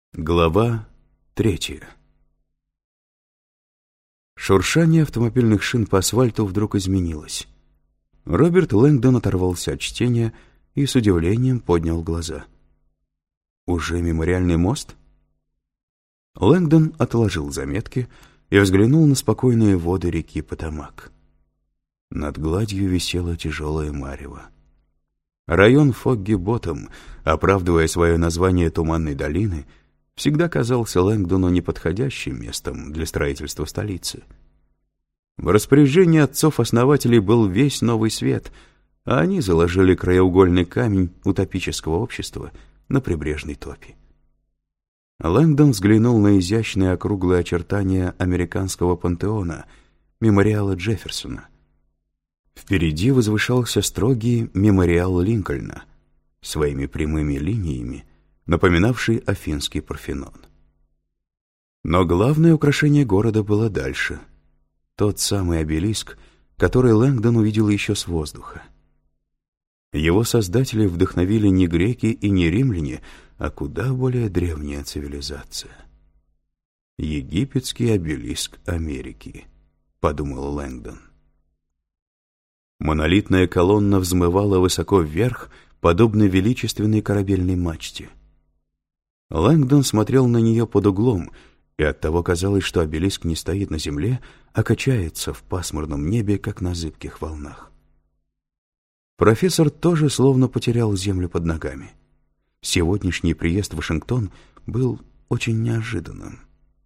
Глава 3. Шуршание автомобильных шин по асфальту вдруг изменилось. Роберт Лэнгдон оторвался от чтения и с удивлением поднял глаза. «Уже мемориальный мост?» Лэнгдон отложил заметки и взглянул на спокойные воды реки Потомак. Над гладью висело тяжелое марево. Район Фогги-Ботtom, оправдывая свое название Туманной долины, всегда казался Лэнгдону неподходящим местом для строительства столицы. В распоряжении отцов-основателей был весь Новый Свет, а они заложили краеугольный камень утопического общества на прибрежной топи. Лэнгдон взглянул на изящные округлые очертания американского пантеона, мемориала Джефферсона. Впереди возвышался строгий мемориал Линкольна, своими прямыми линиями напоминавший Афинский Парфенон. Но главное украшение города было дальше. Тот самый обелиск, который Лэнгдон увидел еще с воздуха. Его создатели вдохновили не греки и не римляне, а куда более древняя цивилизация. «Египетский обелиск Америки», — подумал Лэнгдон. Монолитная колонна взмывала высоко вверх, подобно величественной корабельной мачте. Лэнгдон смотрел на нее под углом, и оттого казалось, что обелиск не стоит на земле, а качается в пасмурном небе, как на зыбких волнах. Профессор тоже словно потерял землю под ногами. Сегодняшний приезд в Вашингтон был очень неожиданным.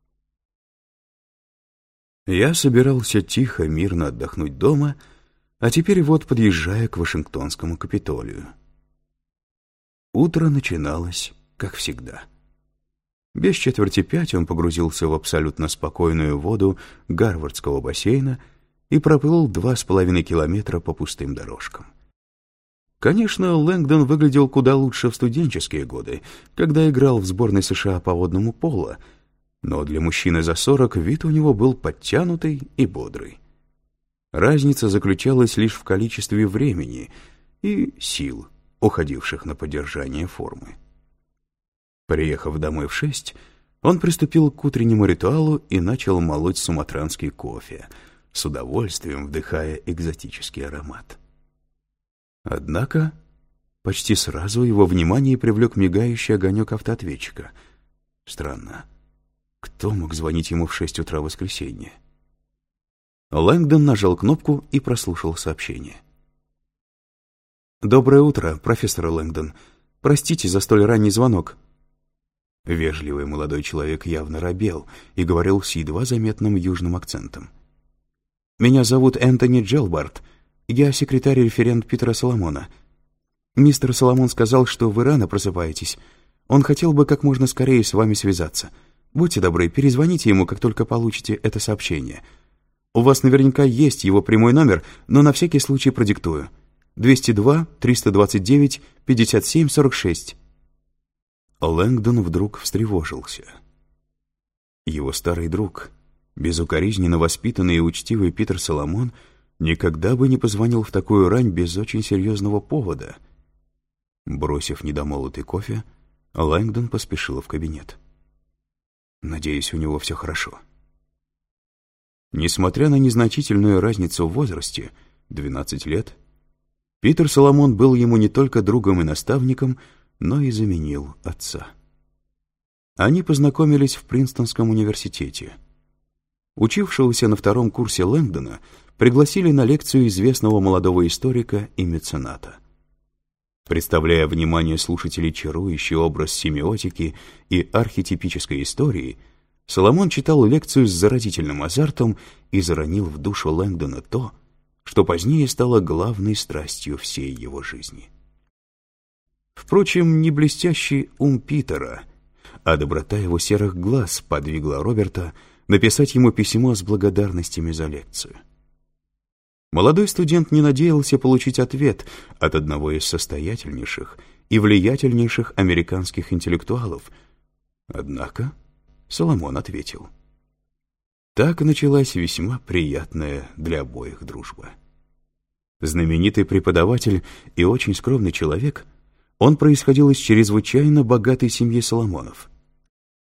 Я собирался тихо, мирно отдохнуть дома, а теперь вот подъезжаю к Вашингтонскому Капитолию. Утро начиналось, как всегда. Без 4:05 он погрузился в абсолютно спокойную воду Гарвардского бассейна и проплыл 2,5 километра по пустым дорожкам. Конечно, Лэнгдон выглядел куда лучше в студенческие годы, когда играл в сборной США по водному поло, но для мужчины за 40 вид у него был подтянутый и бодрый. Разница заключалась лишь в количестве времени и сил, уходивших на поддержание формы. Приехав домой в 6, он приступил к утреннему ритуалу и начал молоть суматранский кофе, с удовольствием вдыхая экзотический аромат. Однако почти сразу его внимание привлек мигающий огонек автоответчика. Странно, кто мог звонить ему в 6 утра в воскресенье? Лэнгдон нажал кнопку и прослушал сообщение. «Доброе утро, профессор Лэнгдон. Простите за столь ранний звонок». Вежливый молодой человек явно робел и говорил с едва заметным южным акцентом. «Меня зовут Энтони Джелбард. Я секретарь-референт Питера Соломона. Мистер Соломон сказал, что вы рано просыпаетесь. Он хотел бы как можно скорее с вами связаться. Будьте добры, перезвоните ему, как только получите это сообщение. У вас наверняка есть его прямой номер, но на всякий случай продиктую. 202-329-57-46». Лэнгдон вдруг встревожился. Его старый друг, безукоризненно воспитанный и учтивый Питер Соломон, никогда бы не позвонил в такую рань без очень серьезного повода. Бросив недомолотый кофе, Лэнгдон поспешил в кабинет. Надеюсь, у него все хорошо. Несмотря на незначительную разницу в возрасте, 12 лет, Питер Соломон был ему не только другом и наставником, но и заменил отца. Они познакомились в Принстонском университете. Учившегося на 2-м курсе Лэнгдона пригласили на лекцию известного молодого историка и мецената. Представляя внимание слушателей чарующий образ семиотики и архетипической истории, Соломон читал лекцию с заразительным азартом и заронил в душу Лэнгдона то, что позднее стало главной страстью всей его жизни. Впрочем, не блестящий ум Питера, а доброта его серых глаз подвигла Роберта написать ему письмо с благодарностями за лекцию. Молодой студент не надеялся получить ответ от одного из состоятельнейших и влиятельнейших американских интеллектуалов, однако Соломон ответил. Так началась весьма приятная для обоих дружба. Знаменитый преподаватель и очень скромный человек, он происходил из чрезвычайно богатой семьи Соломонов.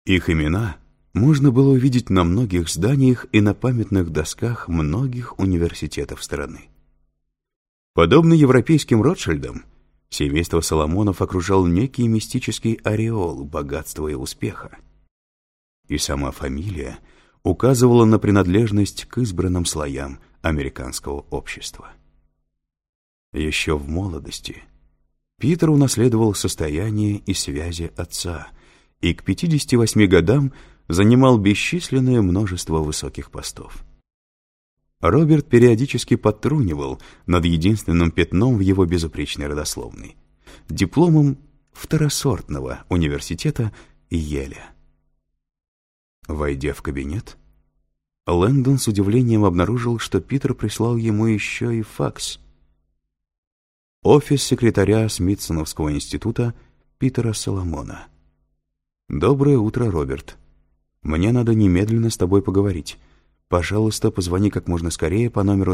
Их имена можно было увидеть на многих зданиях и на памятных досках многих университетов страны. Подобно европейским Ротшильдам, семейство Соломонов окружал некий мистический ореол богатства и успеха. И сама фамилия указывала на принадлежность к избранным слоям американского общества. Еще в молодости Питер унаследовал состояние и связи отца и к 58 годам занимал бесчисленное множество высоких постов. Роберт периодически подтрунивал над единственным пятном в его безупречной родословной — дипломом второсортного университета Йеля. Войдя в кабинет, Лэнгдон с удивлением обнаружил, что Питер прислал ему еще и факс. Офис секретаря Смитсоновского института Питера Соломона. «Доброе утро, Роберт. Мне надо немедленно с тобой поговорить. Пожалуйста, позвони как можно скорее по номеру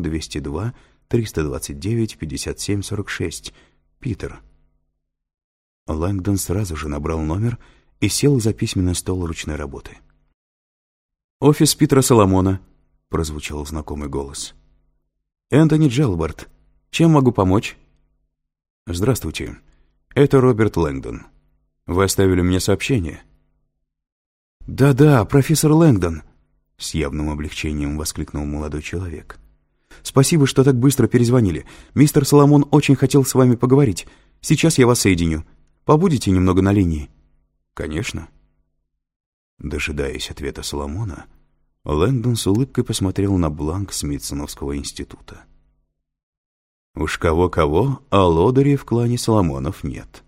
202-329-5746. Питер». Лэнгдон сразу же набрал номер и сел за письменный стол ручной работы. «Офис Питера Соломона», — прозвучал знакомый голос. «Энтони Джелбард. Чем могу помочь?» «Здравствуйте. Это Роберт Лэнгдон. Вы оставили мне сообщение?» «Да-да, профессор Лэнгдон», — с явным облегчением воскликнул молодой человек. «Спасибо, что так быстро перезвонили. Мистер Соломон очень хотел с вами поговорить. Сейчас я вас соединю. Побудете немного на линии?» «Конечно». Дожидаясь ответа Соломона, Лэнгдон с улыбкой посмотрел на бланк Смитсоновского института. Уж кого-кого, а лодырей в клане Соломонов нет.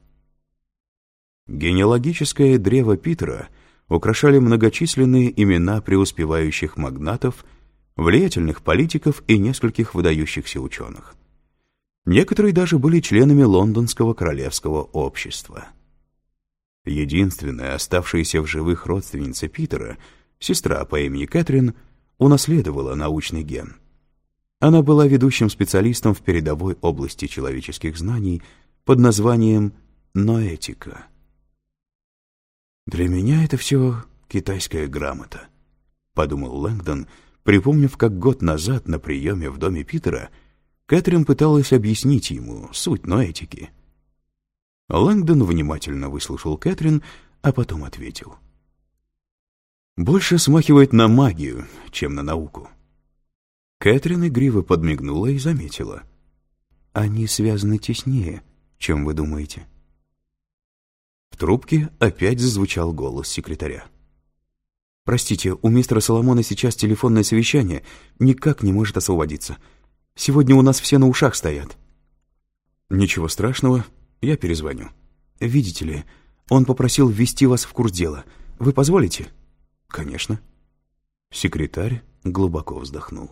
Генеалогическое древо Питера украшали многочисленные имена преуспевающих магнатов, влиятельных политиков и нескольких выдающихся ученых. Некоторые даже были членами Лондонского королевского общества. Единственная оставшаяся в живых родственница Питера, сестра по имени Кэтрин, унаследовала научный ген. Она была ведущим специалистом в передовой области человеческих знаний под названием ноэтика. «Для меня это все китайская грамота», — подумал Лэнгдон, припомнив, как год назад на приеме в доме Питера Кэтрин пыталась объяснить ему суть ноэтики. Лэнгдон внимательно выслушал Кэтрин, а потом ответил. «Больше смахивает на магию, чем на науку». Кэтрин игриво подмигнула и заметила. «Они связаны теснее, чем вы думаете». В трубке опять зазвучал голос секретаря. «Простите, у мистера Соломона сейчас телефонное совещание, никак не может освободиться. Сегодня у нас все на ушах стоят». «Ничего страшного, я перезвоню». «Видите ли, он попросил ввести вас в курс дела. Вы позволите?» «Конечно». Секретарь глубоко вздохнул.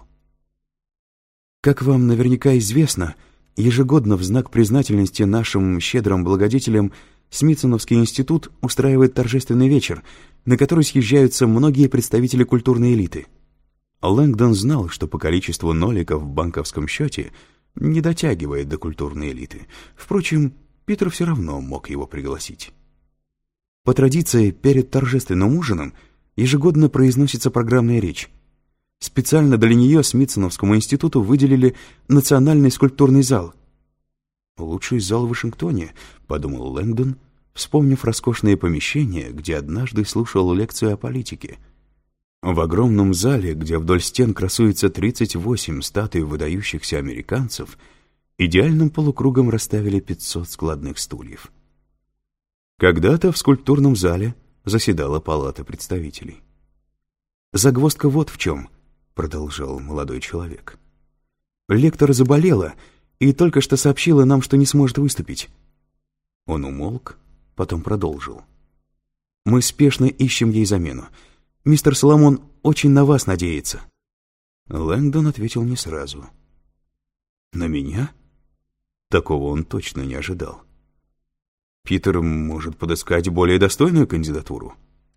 «Как вам наверняка известно, ежегодно в знак признательности нашим щедрым благодетелям Смитсоновский институт устраивает торжественный вечер, на который съезжаются многие представители культурной элиты». Лэнгдон знал, что по количеству ноликов в банковском счете не дотягивает до культурной элиты. Впрочем, Питер все равно мог его пригласить. По традиции, перед торжественным ужином ежегодно произносится программная речь. Специально для нее Смитсоновскому институту выделили национальный скульптурный зал. «Лучший зал в Вашингтоне», — подумал Лэнгдон, вспомнив роскошные помещения, где однажды слушал лекцию о политике. В огромном зале, где вдоль стен красуется 38 статуй выдающихся американцев, идеальным полукругом расставили 500 складных стульев. Когда-то в скульптурном зале заседала Палата представителей. «Загвоздка вот в чем», — продолжал молодой человек. «Лектор заболела и только что сообщила нам, что не сможет выступить». Он умолк, потом продолжил. «Мы спешно ищем ей замену. Мистер Соломон очень на вас надеется». Лэнгдон ответил не сразу. «На меня?» Такого он точно не ожидал. «Питер может подыскать более достойную кандидатуру».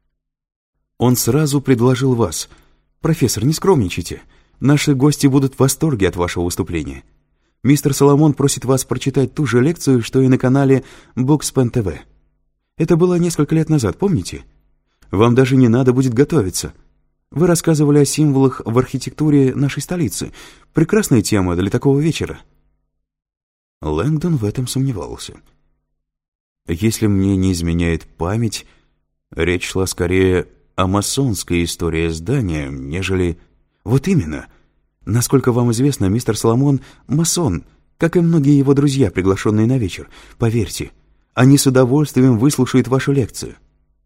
«Он сразу предложил вас. Профессор, не скромничайте. Наши гости будут в восторге от вашего выступления. Мистер Соломон просит вас прочитать ту же лекцию, что и на канале Bookspin TV. Это было несколько лет назад, помните? Вам даже не надо будет готовиться. Вы рассказывали о символах в архитектуре нашей столицы. Прекрасная тема для такого вечера». Лэнгдон в этом сомневался. Если мне не изменяет память, речь шла скорее о масонской истории здания, нежели... Вот именно. Насколько вам известно, мистер Соломон — масон, как и многие его друзья, приглашенные на вечер. Поверьте, они с удовольствием выслушают вашу лекцию.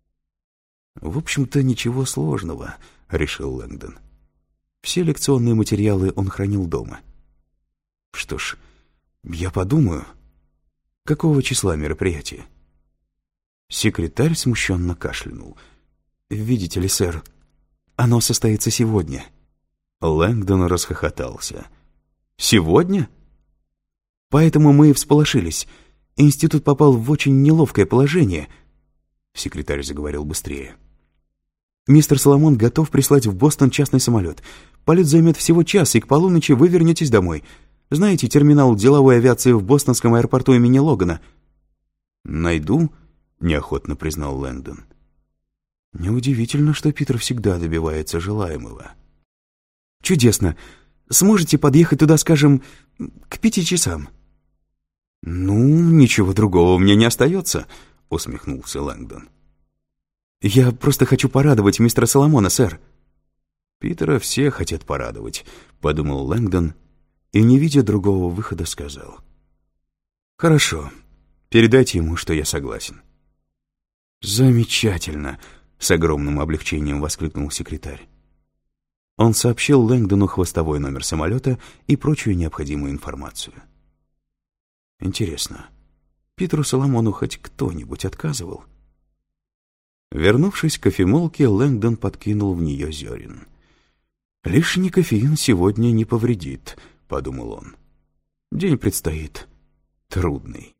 «В общем-то, ничего сложного», — решил Лэнгдон. Все лекционные материалы он хранил дома. «Что ж, я подумаю. Какого числа мероприятие?» Секретарь смущенно кашлянул. «Видите ли, сэр, оно состоится сегодня». Лэнгдон расхохотался. «Сегодня?» «Поэтому мы и всполошились. Институт попал в очень неловкое положение». Секретарь заговорил быстрее. «Мистер Соломон готов прислать в Бостон частный самолет. Полет займет всего час, и к полуночи вы вернетесь домой. Знаете терминал деловой авиации в бостонском аэропорту имени Логана?» «Найду», — неохотно признал Лэнгдон. Неудивительно, что Питер всегда добивается желаемого. «Чудесно. Сможете подъехать туда, скажем, к 5 часам?» «Ну, ничего другого мне не остается», — усмехнулся Лэнгдон. «Я просто хочу порадовать мистера Соломона, сэр». «Питера все хотят порадовать», — подумал Лэнгдон, и, не видя другого выхода, сказал. «Хорошо, передайте ему, что я согласен». «Замечательно», — с огромным облегчением воскликнул секретарь. Он сообщил Лэнгдону хвостовой номер самолета и прочую необходимую информацию. Интересно, Питеру Соломону хоть кто-нибудь отказывал? Вернувшись к кофемолке, Лэнгдон подкинул в нее зерен. «Лишний кофеин сегодня не повредит», — подумал он. «День предстоит трудный».